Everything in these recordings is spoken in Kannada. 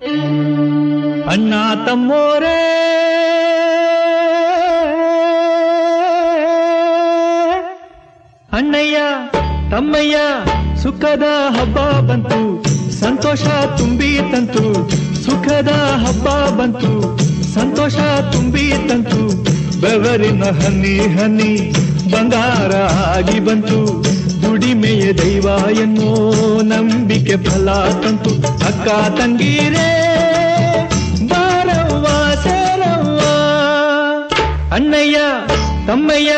ಅಣ್ಣ ತಮ್ಮೋರೇ ಅಣ್ಣಯ್ಯ ತಮ್ಮಯ್ಯ ಸುಖದ ಹಬ್ಬ ಬಂತು, ಸಂತೋಷ ತುಂಬಿ ತಂತು. ಸುಖದ ಹಬ್ಬ ಬಂತು, ಸಂತೋಷ ತುಂಬಿ ತಂತು. ಬೆವರಿನ ಹನಿ ಹನಿ ಬಂಗಾರ ಆಗಿ ಬಂತು. ದುಡಿಮೆಯ ದೈವ ಎನ್ನೋ ನಂಬಿಕೆ ಫಲ ತಂತು. ಅಕ್ಕ ತಂಗೀರೇ ಬಾರವ್ವ ಸೇರವ್ವ, ಅಣ್ಣಯ್ಯ ತಮ್ಮಯ್ಯ.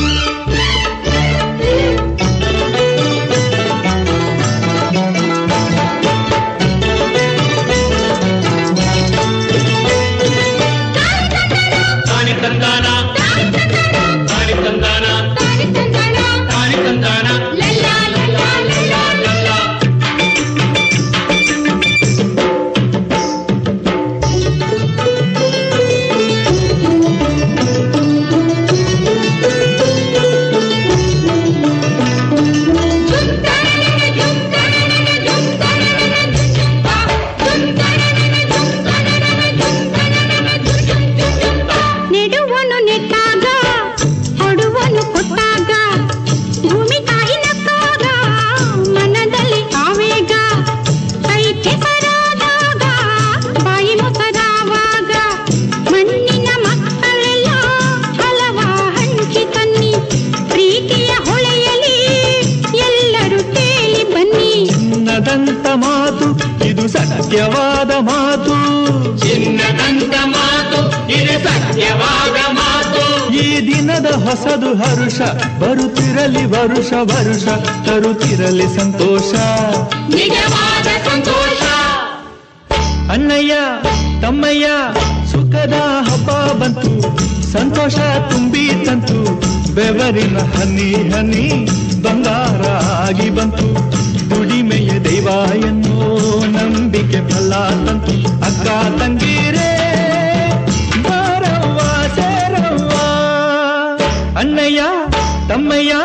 ಮಾತು ಇದು ಸತ್ಯವಾದ ಮಾತು, ಚಿನ್ನದಂತ ಮಾತು ಇದು ಸತ್ಯವಾದ ಮಾತು. ಈ ದಿನದ ಹೊಸದು ಹರುಷ ಬರುತ್ತಿರಲಿ ವರುಷ ವರುಷ, ತರುತ್ತಿರಲಿ ಸಂತೋಷ ನಿಜವಾದ ಸಂತೋಷ. ಅಣ್ಣಯ್ಯ ತಮ್ಮಯ್ಯ ಸುಖದ ಹಬ್ಬ ಬಂತು, ಸಂತೋಷ ತುಂಬಿ ತಂತು. ಬೆವರಿನ ಹನಿ ಹನಿ ಬಂಗಾರ ಆಗಿ ಬಂತು. ದುಡಿಮೆಯ ದೈವ ಎನ್ನೋ ನಂಬಿಕೆ ಫಲ ತಂತು. ಅಕ್ಕ ತಂಗೀರೇ ಬಾರವ್ವ ಸೇರವ್ವ, ಅಣ್ಣಯ್ಯ ತಮ್ಮಯ್ಯ.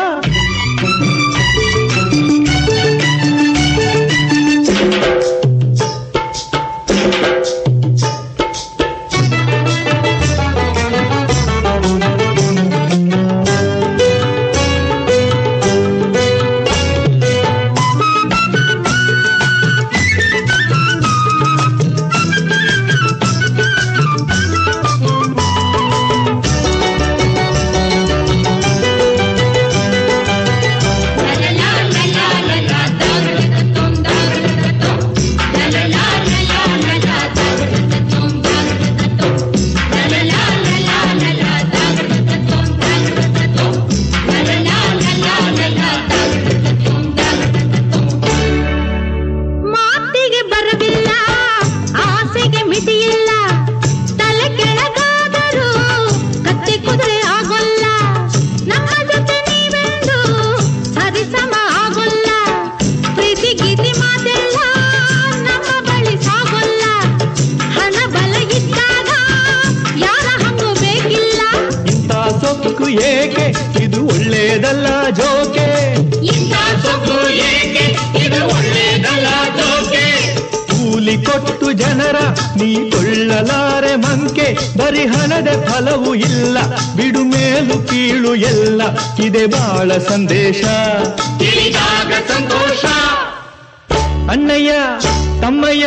ಏಕೆ ಇದು ಒಳ್ಳೇದಲ್ಲ ಜೋಕೆ, ಇಂಥ ಸೊಕ್ಕು ಏಕೆ ಇದು ಒಳ್ಳೇದಲ್ಲ ಜೋಕೆ. ಕೂಲಿ ಕೊಟ್ಟು ಜನರ ನೀ ಕೊಳ್ಳಲಾರೆ ಮಂಕೆ. ಬರಿ ಹಣದ ಫಲವು ಇಲ್ಲ, ಬಿಡು ಮೇಲು ಕೀಳು ಎಲ್ಲ. ಇದೆ ಬಾಳ ಸಂದೇಶ ತಿಳಿದಾಗ ಸಂತೋಷ. ಅಣ್ಣಯ್ಯ ತಮ್ಮಯ್ಯ